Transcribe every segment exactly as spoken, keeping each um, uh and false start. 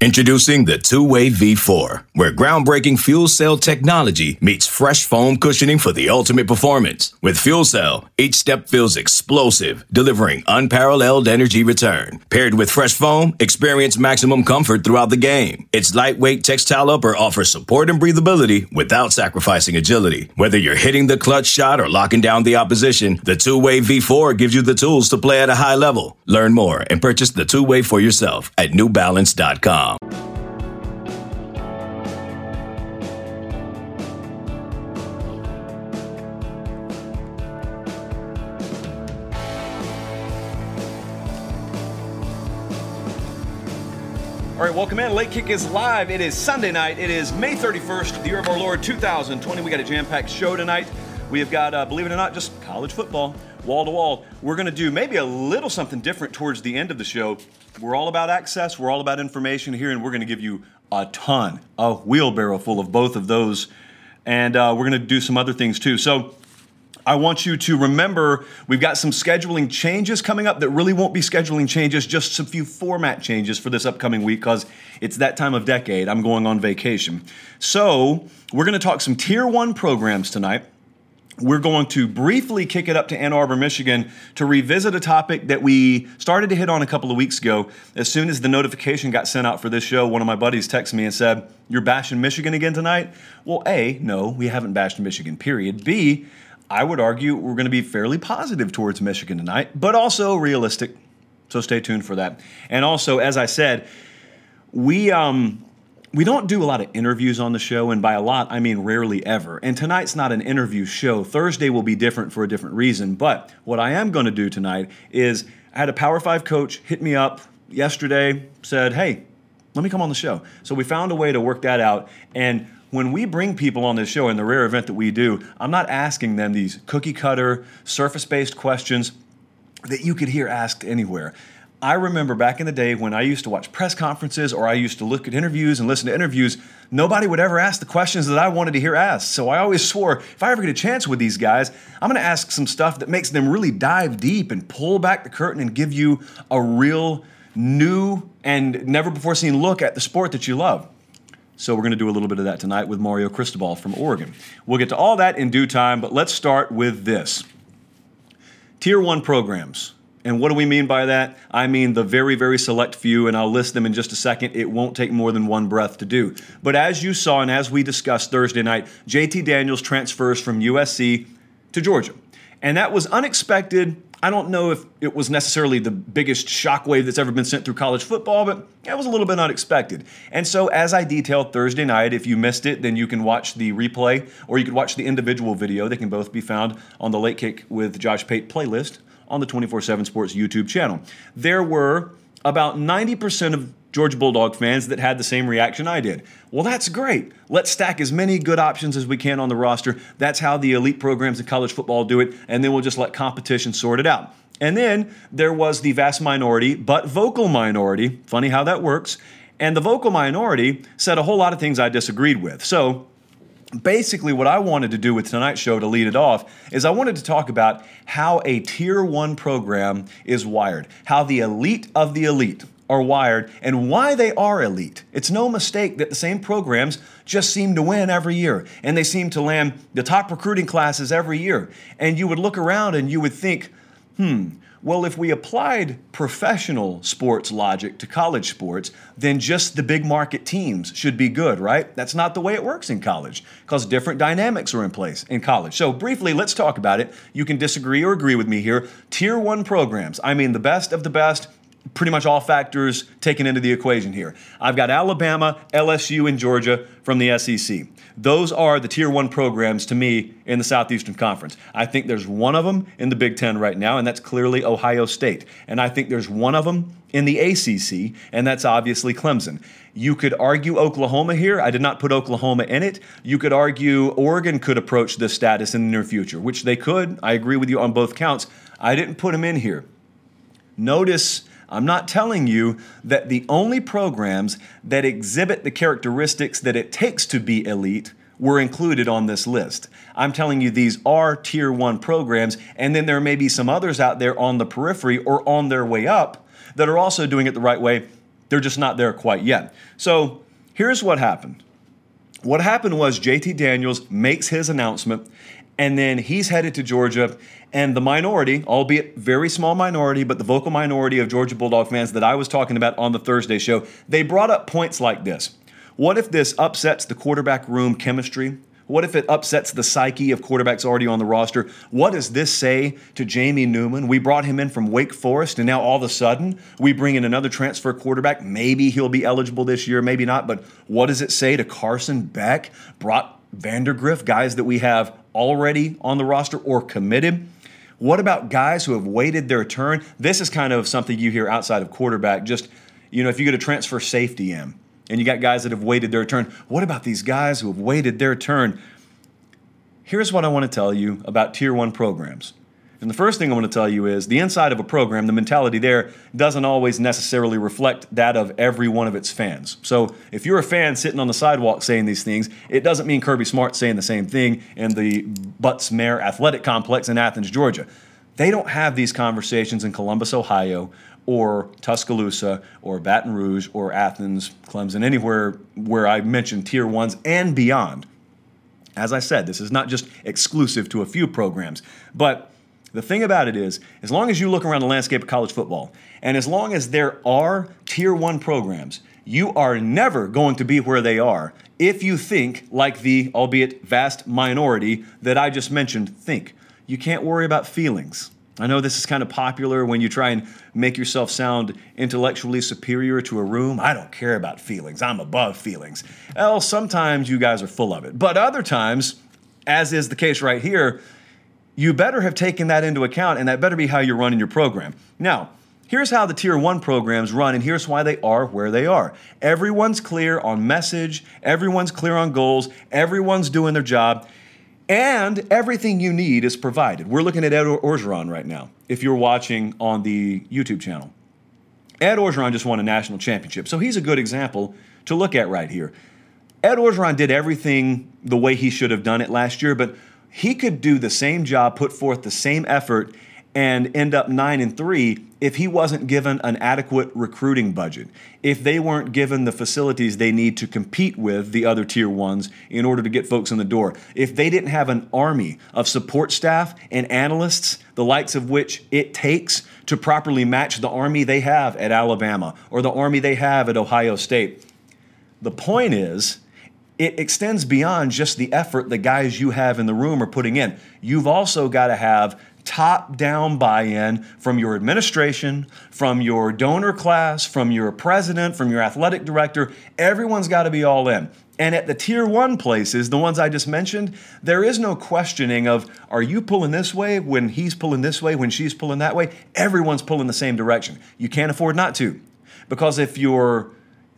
Introducing the Two-Way V four, where groundbreaking fuel cell technology meets fresh foam cushioning for the ultimate performance. With Fuel Cell, each step feels explosive, delivering unparalleled energy return. Paired with fresh foam, experience maximum comfort throughout the game. Its lightweight textile upper offers support and breathability without sacrificing agility. Whether you're hitting the clutch shot or locking down the opposition, the Two-Way V four gives you the tools to play at a high level. Learn more and purchase the Two-Way for yourself at new balance dot com. All right, welcome in. Late Kick is live. It is Sunday night. It is May thirty-first, the year of our Lord, two thousand twenty. We got a jam-packed show tonight. We have got, uh, believe it or not, just college football, wall to wall. We're going to do maybe a little something different towards the end of the show. We're all about access. We're all about information here, and we're going to give you a ton, a wheelbarrow full of both of those. And uh, we're going to do some other things too. So I want you to remember we've got some scheduling changes coming up that really won't be scheduling changes, just some few format changes for this upcoming week because it's that time of decade. I'm going on vacation. So we're going to talk some Tier one programs tonight. We're going to briefly kick it up to Ann Arbor, Michigan to revisit a topic that we started to hit on a couple of weeks ago. As soon as the notification got sent out for this show, one of my buddies texted me and said, "You're bashing Michigan again tonight?" Well, A, no, we haven't bashed Michigan, period. B, I would argue we're going to be fairly positive towards Michigan tonight, but also realistic. So stay tuned for that. And also, as I said, we um, we don't do a lot of interviews on the show, and by a lot, I mean rarely ever. And tonight's not an interview show. Thursday will be different for a different reason. But what I am going to do tonight is I had a Power five coach hit me up yesterday, said, "Hey, let me come on the show." So we found a way to work that out. And when we bring people on this show, in the rare event that we do, I'm not asking them these cookie-cutter, surface-based questions that you could hear asked anywhere. I remember back in the day when I used to watch press conferences or I used to look at interviews and listen to interviews, nobody would ever ask the questions that I wanted to hear asked. So I always swore, if I ever get a chance with these guys, I'm going to ask some stuff that makes them really dive deep and pull back the curtain and give you a real new and never-before-seen look at the sport that you love. So we're going to do a little bit of that tonight with Mario Cristobal from Oregon. We'll get to all that in due time, but let's start with this. Tier one programs. And what do we mean by that? I mean the very, very select few, and I'll list them in just a second. It won't take more than one breath to do. But as you saw and as we discussed Thursday night, J T Daniels transfers from U S C to Georgia. And that was unexpected. I don't know if it was necessarily the biggest shockwave that's ever been sent through college football, but it was a little bit unexpected. And so as I detailed Thursday night, if you missed it, then you can watch the replay or you could watch the individual video. They can both be found on the Late Kick with Josh Pate playlist on the twenty-four seven Sports YouTube channel. There were about ninety percent of Georgia Bulldog fans that had the same reaction I did. Well, that's great. Let's stack as many good options as we can on the roster. That's how the elite programs in college football do it, and then we'll just let competition sort it out. And then there was the vast minority, but vocal minority. Funny how that works. And the vocal minority said a whole lot of things I disagreed with. So basically what I wanted to do with tonight's show to lead it off is I wanted to talk about how a Tier one program is wired, how the elite of the elite are wired, and why they are elite. It's no mistake that the same programs just seem to win every year, and they seem to land the top recruiting classes every year. And you would look around and you would think, hmm, well, if we applied professional sports logic to college sports, then just the big market teams should be good, right? That's not the way it works in college because different dynamics are in place in college. So briefly, let's talk about it. You can disagree or agree with me here. Tier one programs, I mean the best of the best, pretty much all factors taken into the equation here. I've got Alabama, L S U, and Georgia from the S E C. Those are the Tier one programs to me in the Southeastern Conference. I think there's one of them in the Big Ten right now, and that's clearly Ohio State. And I think there's one of them in the A C C, and that's obviously Clemson. You could argue Oklahoma here. I did not put Oklahoma in it. You could argue Oregon could approach this status in the near future, which they could. I agree with you on both counts. I didn't put them in here. Notice I'm not telling you that the only programs that exhibit the characteristics that it takes to be elite were included on this list. I'm telling you these are Tier one programs, and then there may be some others out there on the periphery or on their way up that are also doing it the right way They're just not there quite yet. So here's what happened. What happened was J T Daniels makes his announcement, and then he's headed to Georgia, and the minority, albeit very small minority, but the vocal minority of Georgia Bulldog fans that I was talking about on the Thursday show, they brought up points like this. What if this upsets the quarterback room chemistry? What if it upsets the psyche of quarterbacks already on the roster? What does this say to Jamie Newman? We brought him in from Wake Forest, and now all of a sudden we bring in another transfer quarterback. Maybe he'll be eligible this year, maybe not. But what does it say to Carson Beck, Brock Vandergriff, guys that we have already on the roster or committed? What about guys who have waited their turn? This is kind of something you hear outside of quarterback. Just, you know, if you get a transfer safety in, and you got guys that have waited their turn. What about these guys who have waited their turn? Here's what I want to tell you about Tier one programs. And the first thing I want to tell you is the inside of a program, the mentality there doesn't always necessarily reflect that of every one of its fans. So if you're a fan sitting on the sidewalk saying these things, it doesn't mean Kirby Smart saying the same thing in the Butts Mare Athletic Complex in Athens, Georgia. They don't have these conversations in Columbus, Ohio, or Tuscaloosa, or Baton Rouge, or Athens, Clemson, anywhere where I mentioned Tier ones and beyond. As I said, this is not just exclusive to a few programs. But the thing about it is, as long as you look around the landscape of college football, and as long as there are Tier one programs, you are never going to be where they are if you think like the, albeit vast minority that I just mentioned, think. You can't worry about feelings. I know this is kind of popular when you try and make yourself sound intellectually superior to a room. I don't care about feelings. I'm above feelings. Well, sometimes you guys are full of it. But other times, as is the case right here, you better have taken that into account, and that better be how you're running your program. Now, here's how the Tier one programs run, and here's why they are where they are. Everyone's clear on message. Everyone's clear on goals. Everyone's doing their job. And everything you need is provided. We're looking at Ed Orgeron right now, if you're watching on the YouTube channel. Ed Orgeron just won a national championship, so he's a good example to look at right here. Ed Orgeron did everything the way he should have done it last year, but he could do the same job, put forth the same effort, and end up nine and three if he wasn't given an adequate recruiting budget, if they weren't given the facilities they need to compete with the other Tier ones in order to get folks in the door, if they didn't have an army of support staff and analysts, the likes of which it takes to properly match the army they have at Alabama or the army they have at Ohio State. The point is, it extends beyond just the effort the guys you have in the room are putting in. You've also got to have top-down buy-in from your administration, from your donor class, from your president, from your athletic director. Everyone's got to be all in. And at the Tier one places, the ones I just mentioned, there is no questioning of, are you pulling this way when he's pulling this way, when she's pulling that way? Everyone's pulling the same direction. You can't afford not to. Because if you're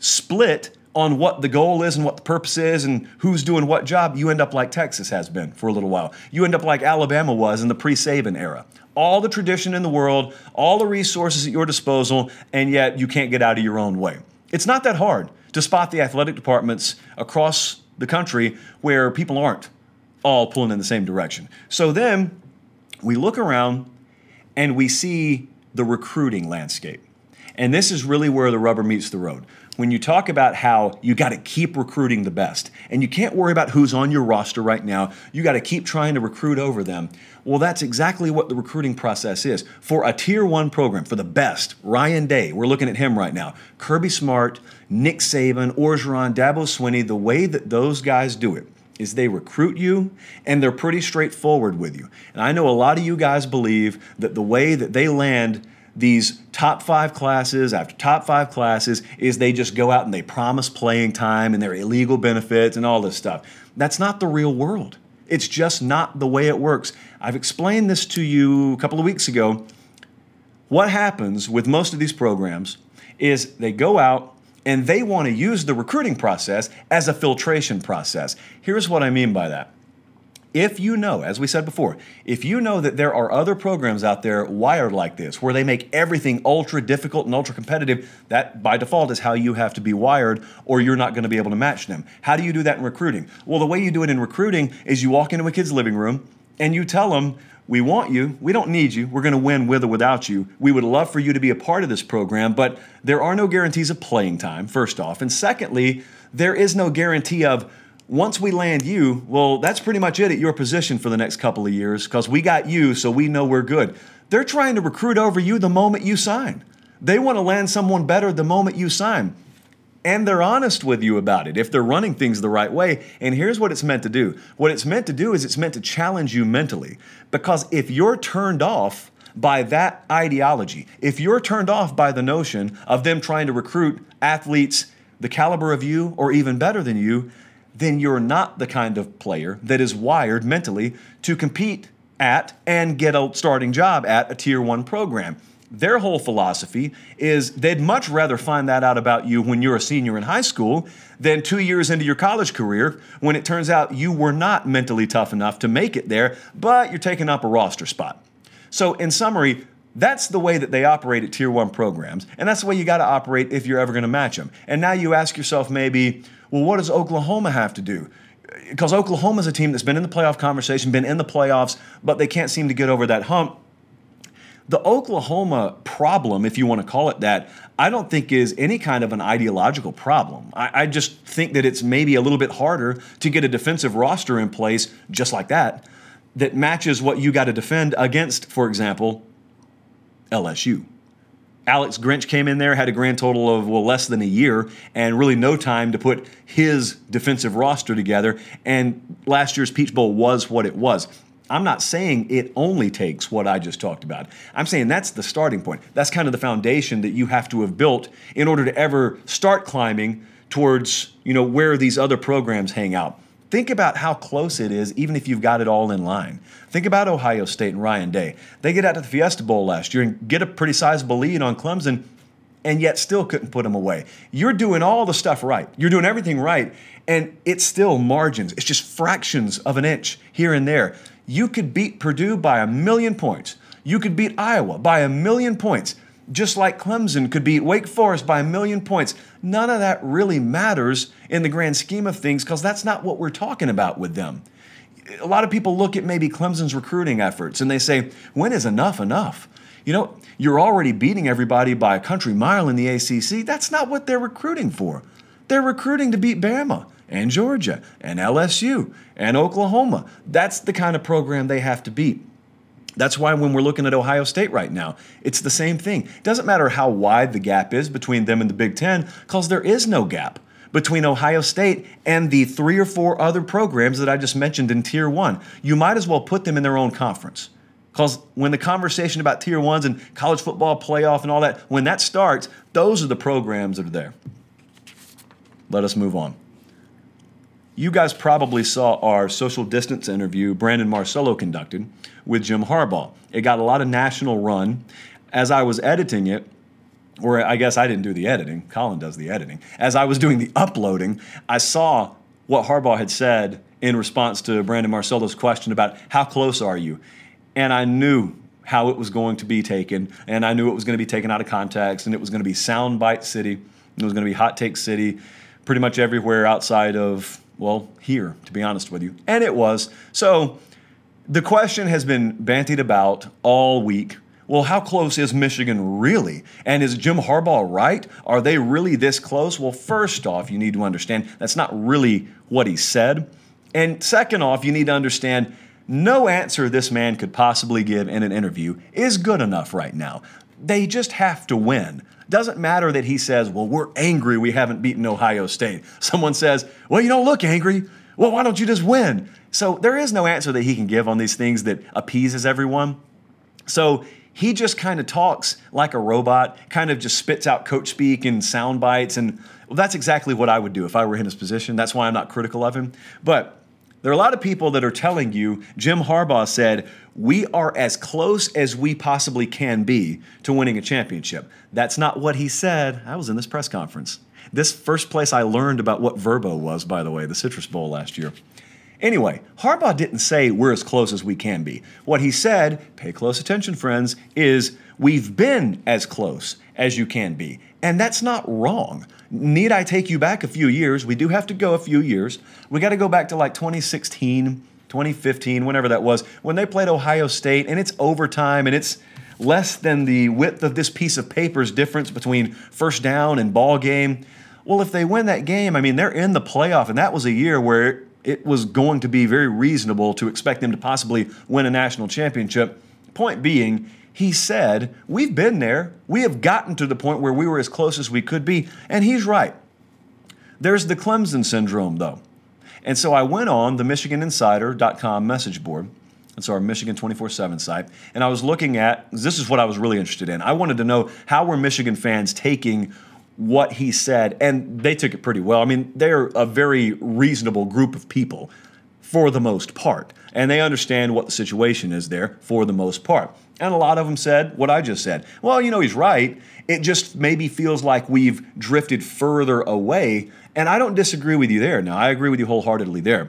split on what the goal is and what the purpose is and who's doing what job, you end up like Texas has been for a little while. You end up like Alabama was in the pre-Saban era. All the tradition in the world, all the resources at your disposal, and yet you can't get out of your own way. It's not that hard to spot the athletic departments across the country where people aren't all pulling in the same direction. So then we look around and we see the recruiting landscape. And this is really where the rubber meets the road. When you talk about how you got to keep recruiting the best, and you can't worry about who's on your roster right now, you got to keep trying to recruit over them. Well, that's exactly what the recruiting process is. For a Tier one program, for the best, Ryan Day, we're looking at him right now, Kirby Smart, Nick Saban, Orgeron, Dabo Swinney, the way that those guys do it is they recruit you, and they're pretty straightforward with you. And I know a lot of you guys believe that the way that they land these top five classes after top five classes is they just go out and they promise playing time and their illegal benefits and all this stuff. That's not the real world. It's just not the way it works. I've explained this to you a couple of weeks ago. What happens with most of these programs is they go out and they want to use the recruiting process as a filtration process. Here's what I mean by that. If you know, as we said before, if you know that there are other programs out there wired like this, where they make everything ultra difficult and ultra competitive, that by default is how you have to be wired, or you're not going to be able to match them. How do you do that in recruiting? Well, the way you do it in recruiting is you walk into a kid's living room and you tell them we want you. We don't need you. We're going to win with or without you. We would love for you to be a part of this program, but there are no guarantees of playing time, first off. And secondly, there is no guarantee of once we land you, well, that's pretty much it at your position for the next couple of years because we got you, so we know we're good. They're trying to recruit over you the moment you sign. They want to land someone better the moment you sign. And they're honest with you about it if they're running things the right way. And here's what it's meant to do. What it's meant to do is it's meant to challenge you mentally. Because if you're turned off by that ideology, if you're turned off by the notion of them trying to recruit athletes the caliber of you or even better than you, then you're not the kind of player that is wired mentally to compete at and get a starting job at a tier one program. Their whole philosophy is they'd much rather find that out about you when you're a senior in high school than two years into your college career when it turns out you were not mentally tough enough to make it there, but you're taking up a roster spot. So in summary, that's the way that they operate at tier one programs, and that's the way you got to operate if you're ever going to match them. And now you ask yourself maybe, well, what does Oklahoma have to do? Because Oklahoma's a team that's been in the playoff conversation, been in the playoffs, but they can't seem to get over that hump. The Oklahoma problem, if you want to call it that, I don't think is any kind of an ideological problem. I, I just think that it's maybe a little bit harder to get a defensive roster in place just like that, that matches what you got to defend against, for example, L S U. Alex Grinch came in there, had a grand total of, well, less than a year and really no time to put his defensive roster together, and last year's Peach Bowl was what it was. I'm not saying it only takes what I just talked about. I'm saying that's the starting point. That's kind of the foundation that you have to have built in order to ever start climbing towards, you know, where these other programs hang out. Think about how close it is, even if you've got it all in line. Think about Ohio State and Ryan Day. They get out to the Fiesta Bowl last year and get a pretty sizable lead on Clemson, and yet still couldn't put them away. You're doing all the stuff right. You're doing everything right, and it's still margins. It's just fractions of an inch here and there. You could beat Purdue by a million points. You could beat Iowa by a million points, just like Clemson could beat Wake Forest by a million points. None of that really matters in the grand scheme of things because that's not what we're talking about with them. A lot of people look at maybe Clemson's recruiting efforts and they say, when is enough enough? You know, you're already beating everybody by a country mile in the A C C. That's not what they're recruiting for. They're recruiting to beat Bama and Georgia and L S U and Oklahoma. That's the kind of program they have to beat. That's why when we're looking at Ohio State right now, it's the same thing. It doesn't matter how wide the gap is between them and the Big Ten because there is no gap between Ohio State and the three or four other programs that I just mentioned in Tier one. You might as well put them in their own conference. Because when the conversation about Tier ones and college football playoff and all that, when that starts, those are the programs that are there. Let us move on. You guys probably saw our social distance interview Brandon Marcello conducted with Jim Harbaugh. It got a lot of national run. As I was editing it, or I guess I didn't do the editing, Colin does the editing. As I was doing the uploading, I saw what Harbaugh had said in response to Brandon Marcello's question about how close are you? And I knew how it was going to be taken, and I knew it was going to be taken out of context, and it was going to be soundbite city, it was going to be hot take city, pretty much everywhere outside of, well, here, to be honest with you. And it was. So the question has been bantied about all week. Well, how close is Michigan really? And is Jim Harbaugh right? Are they really this close? Well, first off, you need to understand that's not really what he said. And second off, you need to understand no answer this man could possibly give in an interview is good enough right now. They just have to win. Doesn't matter that he says, well, we're angry we haven't beaten Ohio State. Someone says, well, you don't look angry. Well, why don't you just win? So there is no answer that he can give on these things that appeases everyone. So he just kind of talks like a robot, kind of just spits out coach speak and sound bites. And well, that's exactly what I would do if I were in his position. That's why I'm not critical of him. But there are a lot of people that are telling you, Jim Harbaugh said, we are as close as we possibly can be to winning a championship. That's not what he said. I was in this press conference. This first place I learned about what Verbo was, by the way, the Citrus Bowl last year. Anyway, Harbaugh didn't say we're as close as we can be. What he said, pay close attention, friends, is we've been as close as you can be. And that's not wrong. Need I take you back a few years? We do have to go a few years. We got to go back to like twenty sixteen, twenty fifteen, whenever that was, when they played Ohio State, and it's overtime, and it's less than the width of this piece of paper's difference between first down and ball game. Well, if they win that game, I mean, they're in the playoff, and that was a year where it was going to be very reasonable to expect them to possibly win a national championship. Point being, he said, we've been there. We have gotten to the point where we were as close as we could be, and he's right. There's the Clemson syndrome, though. And so I went on the Michigan Insider dot com message board. It's our Michigan twenty-four seven site. And I was looking at, this is what I was really interested in. I wanted to know, how were Michigan fans taking what he said? And they took it pretty well. I mean, they're a very reasonable group of people for the most part. And they understand what the situation is there for the most part. And a lot of them said what I just said. Well, you know, he's right. It just maybe feels like we've drifted further away. And I don't disagree with you there. Now, I agree with you wholeheartedly there.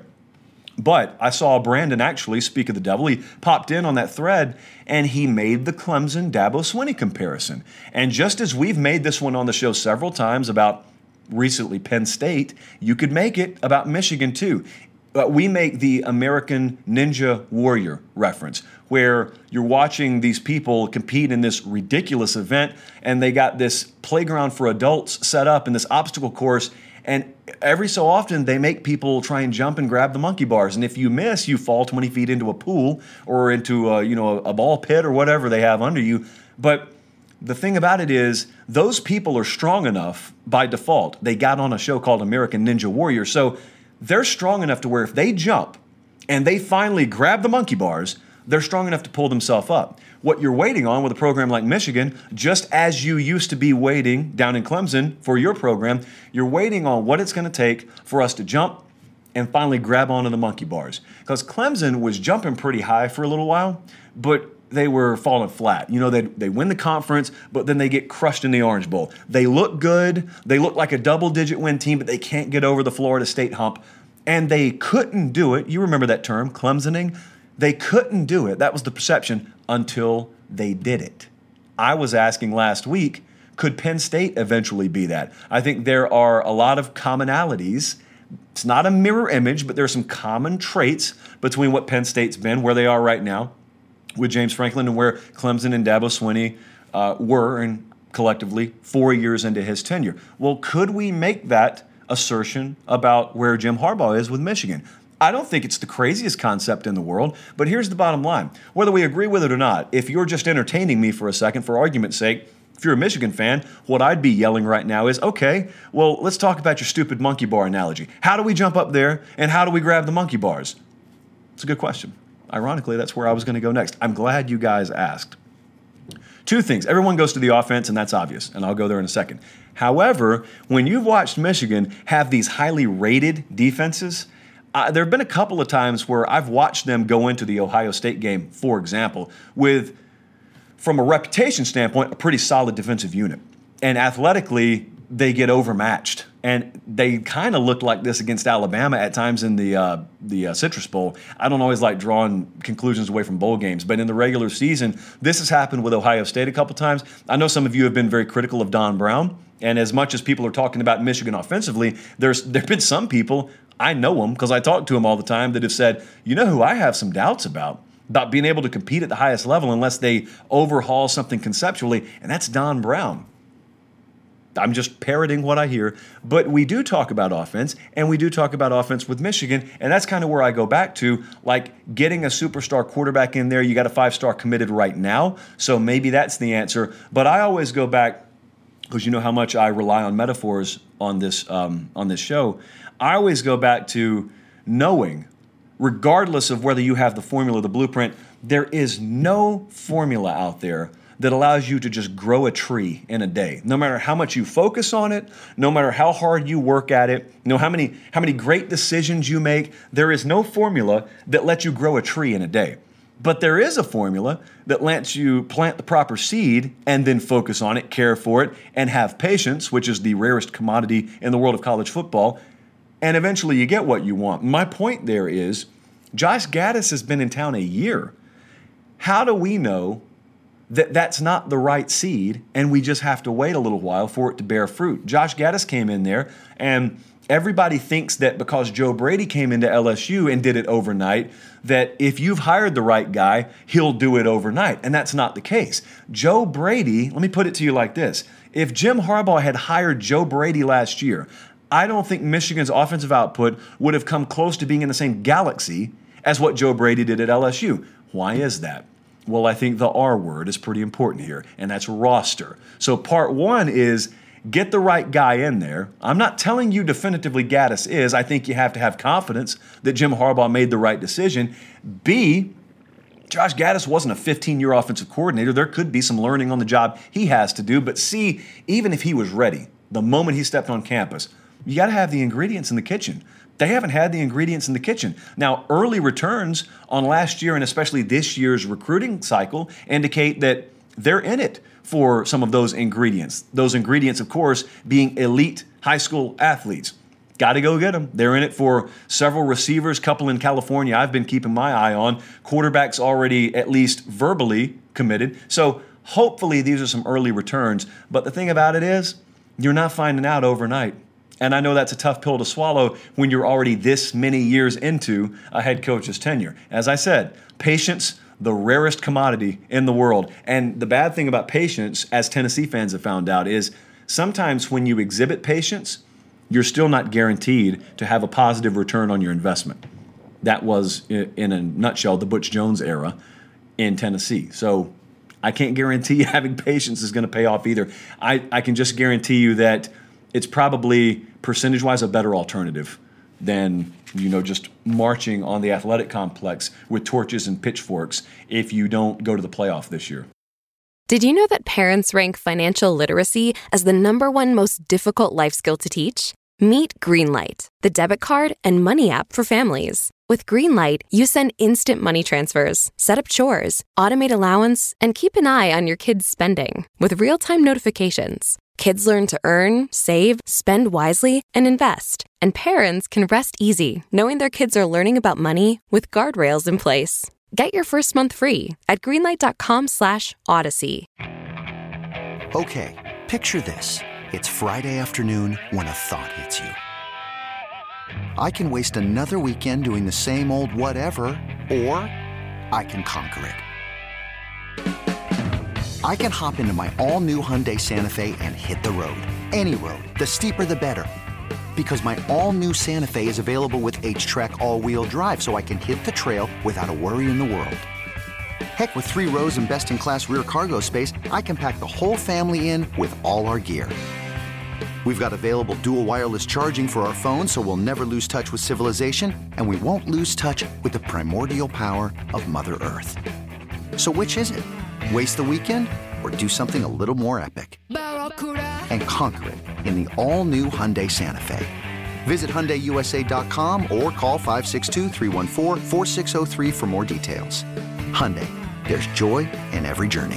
But I saw Brandon actually speak of the devil. He popped in on that thread, and he made the Clemson Dabo Swinney comparison. And just as we've made this one on the show several times about recently Penn State, you could make it about Michigan too. But we make the American Ninja Warrior reference, where you're watching these people compete in this ridiculous event, and they got this playground for adults set up in this obstacle course. And every so often, they make people try and jump and grab the monkey bars. And if you miss, you fall twenty feet into a pool or into a, you know, a ball pit or whatever they have under you. But the thing about it is, those people are strong enough by default. They got on a show called American Ninja Warrior. So they're strong enough to where if they jump and they finally grab the monkey bars, they're strong enough to pull themselves up. What you're waiting on with a program like Michigan, just as you used to be waiting down in Clemson for your program, you're waiting on what it's going to take for us to jump and finally grab onto the monkey bars. Because Clemson was jumping pretty high for a little while, but they were falling flat. You know, they they win the conference, but then they get crushed in the Orange Bowl. They look good. They look like a double-digit win team, but they can't get over the Florida State hump. And they couldn't do it. You remember that term, Clemsoning? They couldn't do it. That was the perception until they did it. I was asking last week, could Penn State eventually be that? I think there are a lot of commonalities. It's not a mirror image, but there are some common traits between what Penn State's been, where they are right now, with James Franklin, and where Clemson and Dabo Swinney uh, were, and collectively four years into his tenure. Well, could we make that assertion about where Jim Harbaugh is with Michigan? I don't think it's the craziest concept in the world, but here's the bottom line. Whether we agree with it or not, if you're just entertaining me for a second, for argument's sake, if you're a Michigan fan, what I'd be yelling right now is, okay, well, let's talk about your stupid monkey bar analogy. How do we jump up there, and how do we grab the monkey bars? It's a good question. Ironically, that's where I was going to go next. I'm glad you guys asked. Two things. Everyone goes to the offense, and that's obvious, and I'll go there in a second. However, when you've watched Michigan have these highly rated defenses, Uh, there have been a couple of times where I've watched them go into the Ohio State game, for example, with, from a reputation standpoint, a pretty solid defensive unit. And athletically, they get overmatched. And they kind of looked like this against Alabama at times in the uh, the uh, Citrus Bowl. I don't always like drawing conclusions away from bowl games, but in the regular season, this has happened with Ohio State a couple times. I know some of you have been very critical of Don Brown. And as much as people are talking about Michigan offensively, there's there have been some people, I know them because I talk to them all the time, that have said, you know who I have some doubts about, about being able to compete at the highest level unless they overhaul something conceptually, and that's Don Brown. I'm just parroting what I hear, but we do talk about offense, and we do talk about offense with Michigan, and that's kind of where I go back to, like getting a superstar quarterback in there. You got a five-star committed right now, so maybe that's the answer. But I always go back, because you know how much I rely on metaphors on this um, on this show. I always go back to knowing, regardless of whether you have the formula, the blueprint, there is no formula out there that allows you to just grow a tree in a day. No matter how much you focus on it, no matter how hard you work at it, you know how many how many great decisions you make, there is no formula that lets you grow a tree in a day. But there is a formula that lets you plant the proper seed and then focus on it, care for it, and have patience, which is the rarest commodity in the world of college football. And eventually you get what you want. My point there is, Josh Gattis has been in town a year. How do we know that that's not the right seed and we just have to wait a little while for it to bear fruit? Josh Gattis came in there, and everybody thinks that because Joe Brady came into L S U and did it overnight, that if you've hired the right guy, he'll do it overnight. And that's not the case. Joe Brady, let me put it to you like this. If Jim Harbaugh had hired Joe Brady last year, I don't think Michigan's offensive output would have come close to being in the same galaxy as what Joe Brady did at L S U. Why is that? Well, I think the R word is pretty important here, and that's roster. So part one is get the right guy in there. I'm not telling you definitively Gaddis is. I think you have to have confidence that Jim Harbaugh made the right decision. B, Josh Gaddis wasn't a fifteen-year offensive coordinator. There could be some learning on the job he has to do. But C, even if he was ready, the moment he stepped on campus, you got to have the ingredients in the kitchen. They haven't had the ingredients in the kitchen. Now, early returns on last year and especially this year's recruiting cycle indicate that they're in it for some of those ingredients. Those ingredients, of course, being elite high school athletes. Got to go get them. They're in it for several receivers, couple in California I've been keeping my eye on. Quarterbacks already at least verbally committed. So hopefully these are some early returns. But the thing about it is, you're not finding out overnight. And I know that's a tough pill to swallow when you're already this many years into a head coach's tenure. As I said, patience, the rarest commodity in the world. And the bad thing about patience, as Tennessee fans have found out, is sometimes when you exhibit patience, you're still not guaranteed to have a positive return on your investment. That was, in a nutshell, the Butch Jones era in Tennessee. So I can't guarantee having patience is going to pay off either. I, I can just guarantee you that it's probably percentage-wise a better alternative than, you know, just marching on the athletic complex with torches and pitchforks if you don't go to the playoff this year. Did you know that parents rank financial literacy as the number one most difficult life skill to teach? Meet Greenlight, the debit card and money app for families. With Greenlight, you send instant money transfers, set up chores, automate allowance, and keep an eye on your kids' spending with real-time notifications. Kids learn to earn, save, spend wisely, and invest. And parents can rest easy knowing their kids are learning about money with guardrails in place. Get your first month free at greenlight.com slash odyssey. Okay, picture this. It's Friday afternoon when a thought hits you. I can waste another weekend doing the same old whatever, or I can conquer it. I can hop into my all-new Hyundai Santa Fe and hit the road. Any road. The steeper, the better. Because my all-new Santa Fe is available with H-Track all-wheel drive, so I can hit the trail without a worry in the world. Heck, with three rows and best-in-class rear cargo space, I can pack the whole family in with all our gear. We've got available dual wireless charging for our phones, so we'll never lose touch with civilization, and we won't lose touch with the primordial power of Mother Earth. So which is it? Waste the weekend or do something a little more epic? And conquer it in the all-new Hyundai Santa Fe. Visit Hyundai U S A dot com or call five six two, three one four, four six zero three for more details. Hyundai, there's joy in every journey.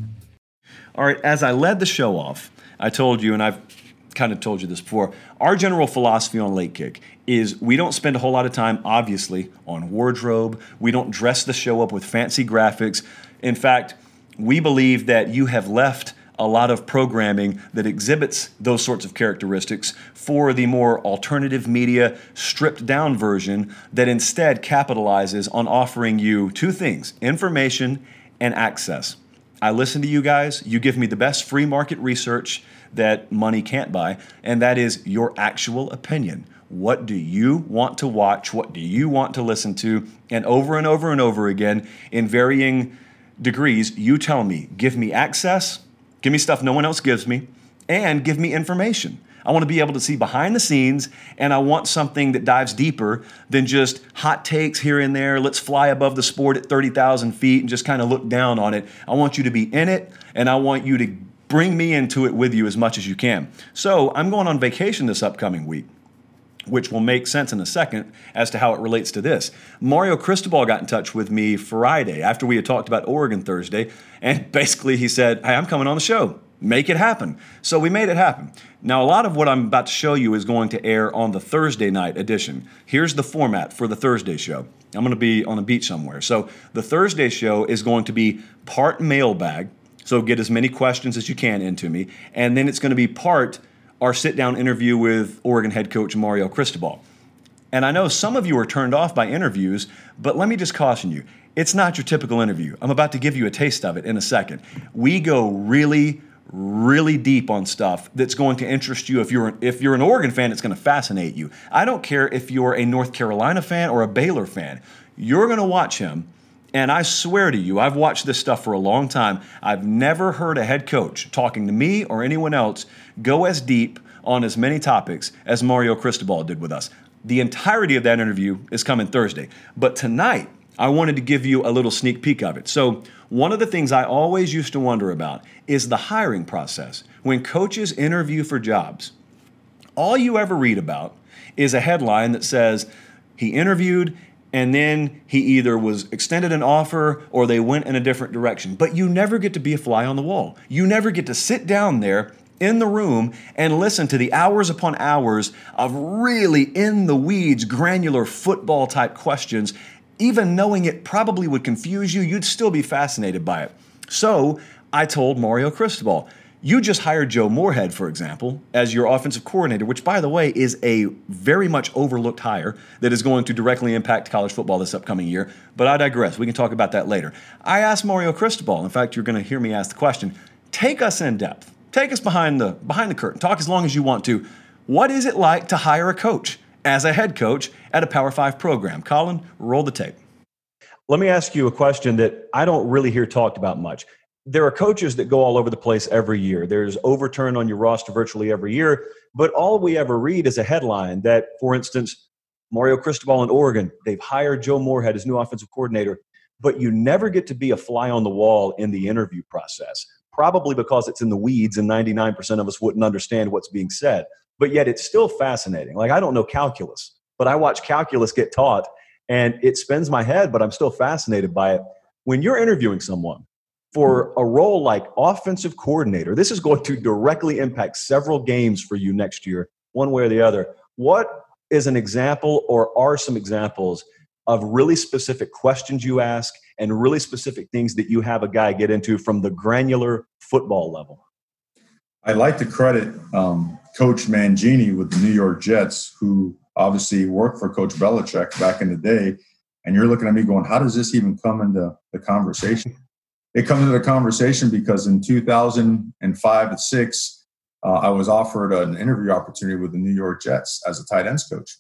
All right, as I led the show off, I told you, and I've kind of told you this before, our general philosophy on Late Kick is we don't spend a whole lot of time, obviously, on wardrobe. We don't dress the show up with fancy graphics. In fact, we believe that you have left a lot of programming that exhibits those sorts of characteristics for the more alternative media, stripped down version that instead capitalizes on offering you two things, information and access. I listen to you guys. You give me the best free market research that money can't buy, and that is your actual opinion. What do you want to watch? What do you want to listen to? And over and over and over again, in varying degrees, you tell me, give me access, give me stuff no one else gives me, and give me information. I want to be able to see behind the scenes, and I want something that dives deeper than just hot takes here and there. Let's fly above the sport at thirty thousand feet and just kind of look down on it. I want you to be in it, and I want you to bring me into it with you as much as you can. So I'm going on vacation this upcoming week, which will make sense in a second as to how it relates to this. Mario Cristobal got in touch with me Friday after we had talked about Oregon Thursday, and basically he said, hey, I'm coming on the show. Make it happen. So we made it happen. Now, a lot of what I'm about to show you is going to air on the Thursday night edition. Here's the format for the Thursday show. I'm going to be on a beach somewhere. So the Thursday show is going to be part mailbag, so get as many questions as you can into me, and then it's going to be part our sit-down interview with Oregon head coach Mario Cristobal. And I know some of you are turned off by interviews, but let me just caution you. It's not your typical interview. I'm about to give you a taste of it in a second. We go really, really deep on stuff that's going to interest you. If you're, if you're an Oregon fan, it's going to fascinate you. I don't care if you're a North Carolina fan or a Baylor fan. You're going to watch him, and I swear to you, I've watched this stuff for a long time. I've never heard a head coach talking to me or anyone else go as deep on as many topics as Mario Cristobal did with us. The entirety of that interview is coming Thursday. But tonight, I wanted to give you a little sneak peek of it. So one of the things I always used to wonder about is the hiring process. When coaches interview for jobs, all you ever read about is a headline that says he interviewed and then he either was extended an offer or they went in a different direction. But you never get to be a fly on the wall. You never get to sit down there in the room and listen to the hours upon hours of really in the weeds, granular football type questions. Even knowing it probably would confuse you, you'd still be fascinated by it. So I told Mario Cristobal, you just hired Joe Moorhead, for example, as your offensive coordinator, which, by the way, is a very much overlooked hire that is going to directly impact college football this upcoming year. But I digress. We can talk about that later. I asked Mario Cristobal, in fact, you're going to hear me ask the question, take us in depth. Take us behind the behind the curtain. Talk as long as you want to. What is it like to hire a coach as a head coach at a Power Five program? Colin, roll the tape. Let me ask you a question that I don't really hear talked about much. There are coaches that go all over the place every year. There's overturn on your roster virtually every year, but all we ever read is a headline that, for instance, Mario Cristobal in Oregon, they've hired Joe Moorhead as new offensive coordinator, but you never get to be a fly on the wall in the interview process. Probably because it's in the weeds and ninety-nine percent of us wouldn't understand what's being said. But yet it's still fascinating. Like, I don't know calculus, but I watch calculus get taught and it spins my head, but I'm still fascinated by it. When you're interviewing someone for a role like offensive coordinator, this is going to directly impact several games for you next year, one way or the other. What is an example or are some examples of really specific questions you ask and really specific things that you have a guy get into from the granular football level? I'd like to credit um, Coach Mangini with the New York Jets, who obviously worked for Coach Belichick back in the day. And you're looking at me going, how does this even come into the conversation? It comes into the conversation because in two thousand five to six, uh, I was offered an interview opportunity with the New York Jets as a tight ends coach.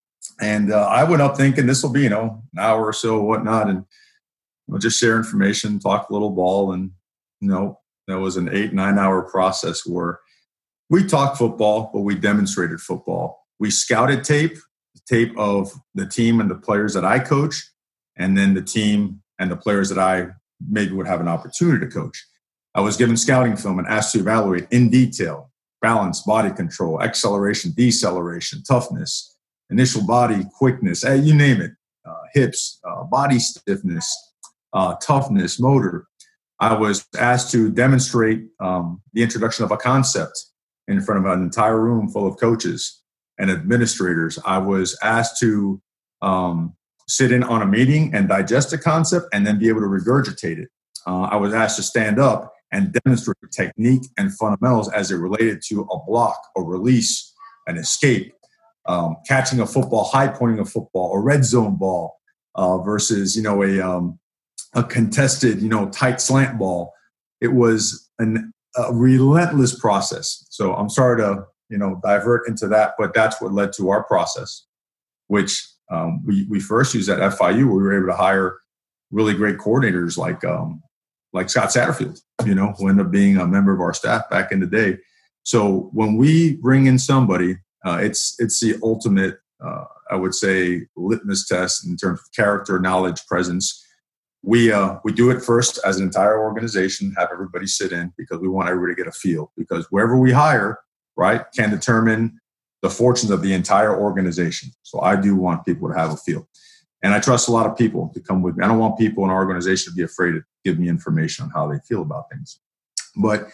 And uh, I went up thinking this will be, you know, an hour or so, whatnot, and we'll just share information, talk a little ball. And, you know, that was an eight, nine hour process where we talked football, but we demonstrated football. We scouted tape, tape of the team and the players that I coach, and then the team and the players that I maybe would have an opportunity to coach. I was given scouting film and asked to evaluate in detail balance, body control, acceleration, deceleration, toughness, initial body quickness, you name it, uh, hips, uh, body stiffness, uh, toughness, motor. I was asked to demonstrate um, the introduction of a concept in front of an entire room full of coaches and administrators. I was asked to um, sit in on a meeting and digest a concept and then be able to regurgitate it. Uh, I was asked to stand up and demonstrate technique and fundamentals as it related to a block, a release, an escape, um, catching a football, high pointing a football, a red zone ball uh, versus, you know, a um, a contested, you know, tight slant ball. It was an, a relentless process. So I'm sorry to, you know, divert into that, but that's what led to our process, which um, we, we first used at F I U. We were able to hire really great coordinators like um, like Scott Satterfield, you know, who ended up being a member of our staff back in the day. So when we bring in somebody, uh, it's it's the ultimate, uh, I would say, litmus test in terms of character, knowledge, presence. We uh, we do it first as an entire organization, have everybody sit in because we want everybody to get a feel. Because wherever we hire, right, can determine the fortunes of the entire organization. So I do want people to have a feel. And I trust a lot of people to come with me. I don't want people in our organization to be afraid to give me information on how they feel about things. But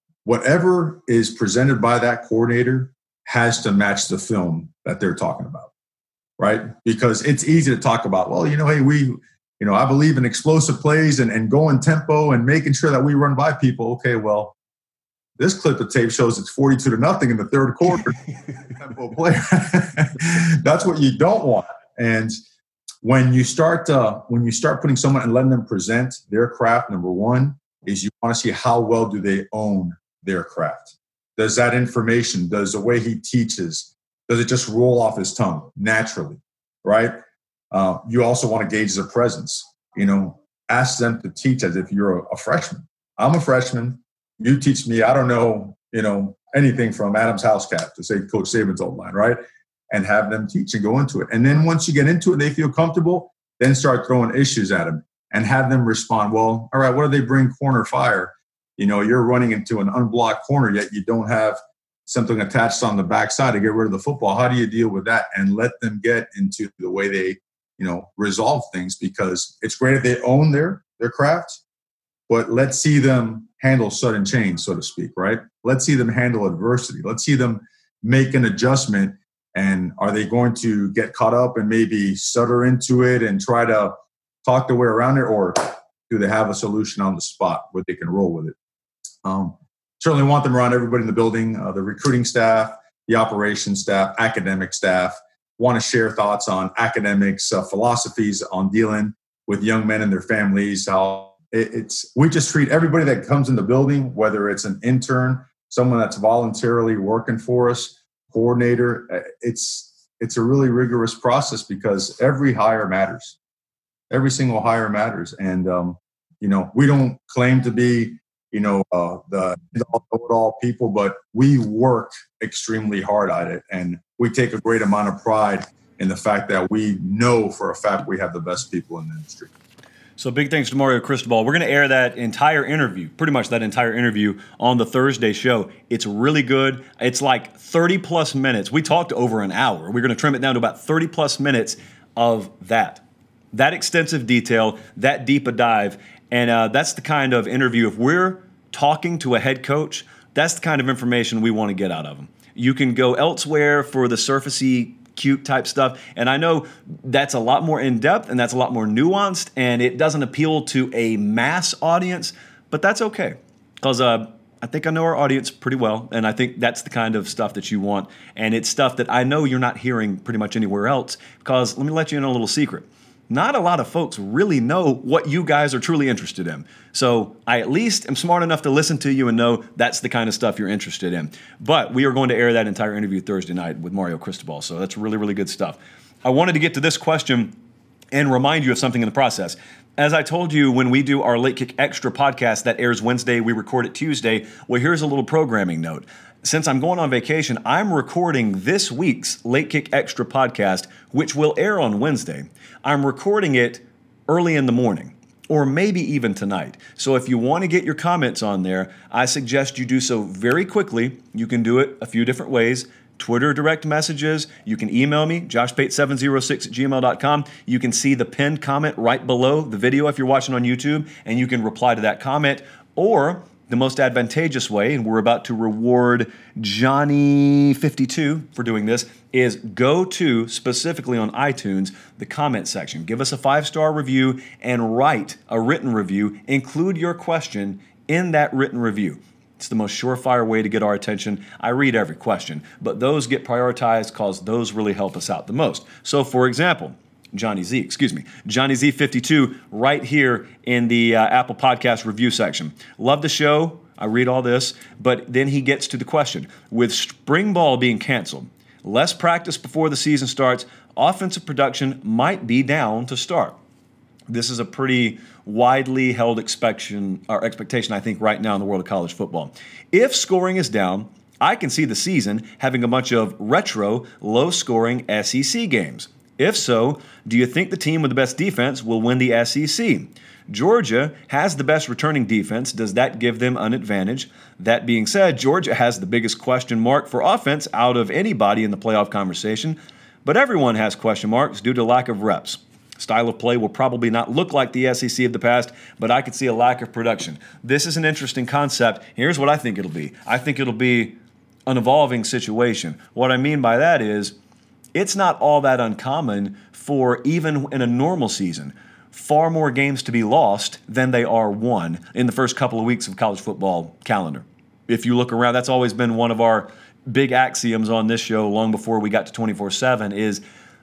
whatever is presented by that coordinator has to match the film that they're talking about, right? Because it's easy to talk about, well, you know, hey, we, you know, I believe in explosive plays and, and going tempo and making sure that we run by people. Okay, well, this clip of tape shows it's forty-two to nothing in the third quarter. Tempo player. That's what you don't want. And when you start uh, when you start putting someone and letting them present their craft, number one is you want to see how well do they own their craft. Does that information, does the way he teaches, does it just roll off his tongue naturally, right? Uh, you also want to gauge their presence. You know, ask them to teach as if you're a, a freshman. I'm a freshman. You teach me. I don't know, you know, anything from Adam's house cat to say Coach Saban's old line, right? And have them teach and go into it. And then once you get into it, they feel comfortable, then start throwing issues at them and have them respond, well, all right, what do they bring corner fire? You know, you're running into an unblocked corner, yet you don't have something attached on the backside to get rid of the football. How do you deal with that? And let them get into the way they, you know, resolve things, because it's great if they own their, their craft, but let's see them handle sudden change, so to speak, right? Let's see them handle adversity. Let's see them make an adjustment. And are they going to get caught up and maybe stutter into it and try to talk their way around it? Or do they have a solution on the spot where they can roll with it? Um, certainly want them around everybody in the building, uh, the recruiting staff, the operations staff, academic staff. Want to share thoughts on academics, uh, philosophies on dealing with young men and their families. How it, it's we just treat everybody that comes in the building, whether it's an intern, someone that's voluntarily working for us, coordinator. It's it's a really rigorous process because every hire matters. Every single hire matters, and um, you know we don't claim to be you know uh, the know-it-all people, but we work extremely hard at it, and we take a great amount of pride in the fact that we know for a fact we have the best people in the industry. So big thanks to Mario Cristobal. We're going to air that entire interview, pretty much that entire interview on the Thursday show. It's really good. It's like thirty plus minutes. We talked over an hour. We're going to trim it down to about thirty plus minutes of that. That extensive detail, that deep a dive. And uh, that's the kind of interview, if we're talking to a head coach, that's the kind of information we want to get out of them. You can go elsewhere for the surfacey, cute type stuff. And I know that's a lot more in-depth and that's a lot more nuanced, and it doesn't appeal to a mass audience, but that's okay. Because uh, I think I know our audience pretty well, and I think that's the kind of stuff that you want. And it's stuff that I know you're not hearing pretty much anywhere else, because let me let you in a little secret. Not a lot of folks really know what you guys are truly interested in. So I at least am smart enough to listen to you and know that's the kind of stuff you're interested in. But we are going to air that entire interview Thursday night with Mario Cristobal. So that's really, really good stuff. I wanted to get to this question and remind you of something in the process. As I told you, when we do our Late Kick Extra podcast that airs Wednesday, we record it Tuesday. Well, here's a little programming note. Since I'm going on vacation, I'm recording this week's Late Kick Extra podcast, which will air on Wednesday. I'm recording it early in the morning, or maybe even tonight. So if you want to get your comments on there, I suggest you do so very quickly. You can do it a few different ways. Twitter direct messages. You can email me, josh pate seven oh six at gmail dot com. You can see the pinned comment right below the video if you're watching on YouTube, and you can reply to that comment. Or the most advantageous way, and we're about to reward Johnny fifty-two for doing this, is go to, specifically on iTunes, the comment section. Give us a five-star review and write a written review. Include your question in that written review. It's the most surefire way to get our attention. I read every question, but those get prioritized because those really help us out the most. So, for example, Johnny Z, excuse me, Johnny Z fifty-two, right here in the uh, Apple Podcast review section. Love the show. I read all this, but then he gets to the question. With spring ball being canceled, less practice before the season starts, offensive production might be down to start. This is a pretty widely held expectation, or expectation, I think, right now in the world of college football. If scoring is down, I can see the season having a bunch of retro, low-scoring S E C games. If so, do you think the team with the best defense will win the S E C? Georgia has the best returning defense. Does that give them an advantage? That being said, Georgia has the biggest question mark for offense out of anybody in the playoff conversation, but everyone has question marks due to lack of reps. Style of play will probably not look like the S E C of the past, but I could see a lack of production. This is an interesting concept. Here's what I think it'll be. I think it'll be an evolving situation. What I mean by that is, it's not all that uncommon for, even in a normal season, far more games to be lost than they are won in the first couple of weeks of college football calendar. if you look around, that's always been one of our big axioms on this show long before we got to twenty-four seven is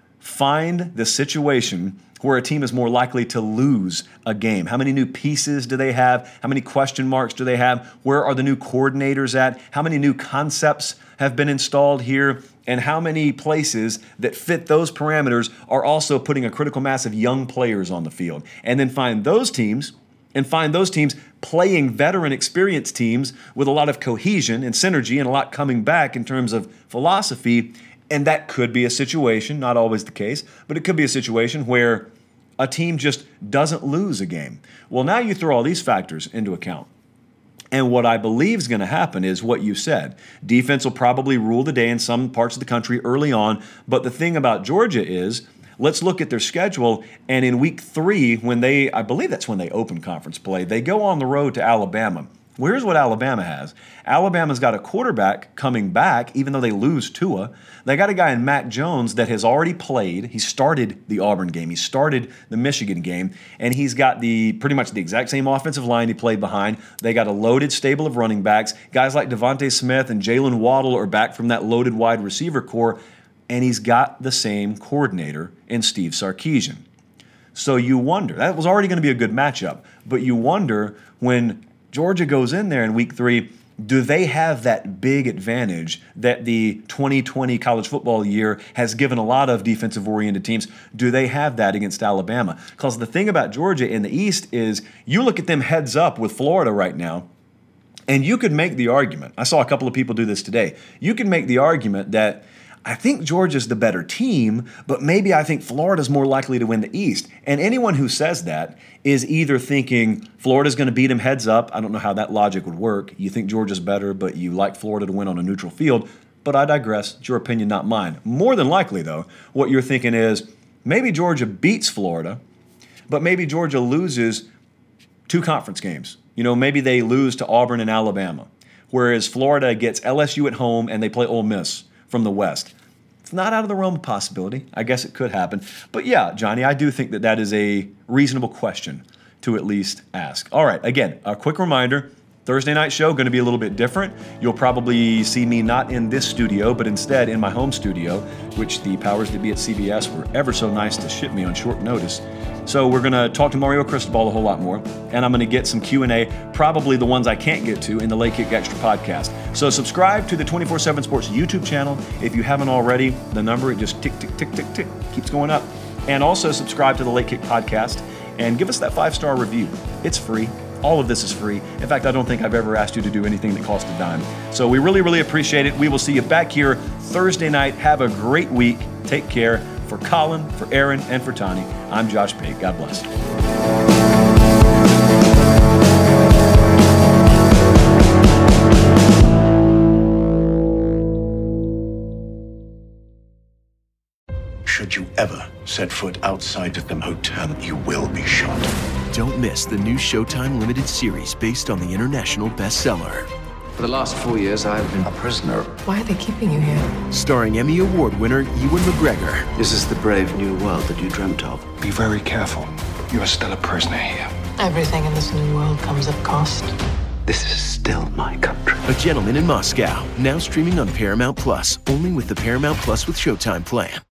find the situation where a team is more likely to lose a game. How many new pieces do they have? How many question marks do they have? Where are the new coordinators at? How many new concepts have been installed here? And how many places that fit those parameters are also putting a critical mass of young players on the field? And then find those teams and find those teams playing veteran experienced teams with a lot of cohesion and synergy and a lot coming back in terms of philosophy. And that could be a situation, not always the case, but it could be a situation where a team just doesn't lose a game. Well, now you throw all these factors into account. And what I believe is going to happen is what you said. Defense will probably rule the day in some parts of the country early on. But the thing about Georgia is, let's look at their schedule. And in week three, when they, I believe that's when they open conference play, they go on the road to Alabama. Well, here's what Alabama has. Alabama's got a quarterback coming back, even though they lose Tua. They got a guy in Mac Jones that has already played. He started the Auburn game. He started the Michigan game. And he's got the pretty much the exact same offensive line he played behind. They got a loaded stable of running backs. Guys like Devontae Smith and Jalen Waddle are back from that loaded wide receiver core. And he's got the same coordinator in Steve Sarkisian. So you wonder, that was already going to be a good matchup. But you wonder when Georgia goes in there in week three, do they have that big advantage that the twenty twenty college football year has given a lot of defensive-oriented teams? Do they have that against Alabama? Because the thing about Georgia in the East is you look at them heads up with Florida right now, and you could make the argument, I saw a couple of people do this today, you could make the argument that I think Georgia's the better team, but maybe I think Florida's more likely to win the East. And anyone who says that is either thinking Florida's going to beat them heads up. I don't know how that logic would work. You think Georgia's better, but you like Florida to win on a neutral field. But I digress. It's your opinion, not mine. More than likely, though, what you're thinking is maybe Georgia beats Florida, but maybe Georgia loses two conference games. You know, maybe they lose to Auburn and Alabama, whereas Florida gets L S U at home and they play Ole Miss from the West. It's not out of the realm of possibility. I guess it could happen. But yeah, Johnny, I do think that that is a reasonable question to at least ask. All right, again, a quick reminder, Thursday night show going to be a little bit different. You'll probably see me not in this studio, but instead in my home studio, which the powers that be at C B S were ever so nice to ship me on short notice. So we're going to talk to Mario Cristobal a whole lot more, and I'm going to get some Q and A, probably the ones I can't get to in the Late Kick Extra podcast. So subscribe to the twenty-four seven Sports YouTube channel if you haven't already. The number, it just tick, tick, tick, tick, tick, keeps going up. And also subscribe to the Late Kick podcast and give us that five-star review. It's free. All of this is free. In fact, I don't think I've ever asked you to do anything that costs a dime. So we really, really appreciate it. We will see you back here Thursday night. Have a great week. Take care. For Colin, for Aaron, and for Tani, I'm Josh Pate. God bless. Should you ever set foot outside of the motel, you will be shot. Don't miss the new Showtime limited series based on the international bestseller. For the last four years, I've been a prisoner. Why are they keeping you here? Starring Emmy Award winner Ewan McGregor. This is the brave new world that you dreamt of. Be very careful. You are still a prisoner here. Everything in this new world comes at cost. This is still my country. A Gentleman in Moscow, now streaming on Paramount Plus, only with the Paramount Plus with Showtime plan.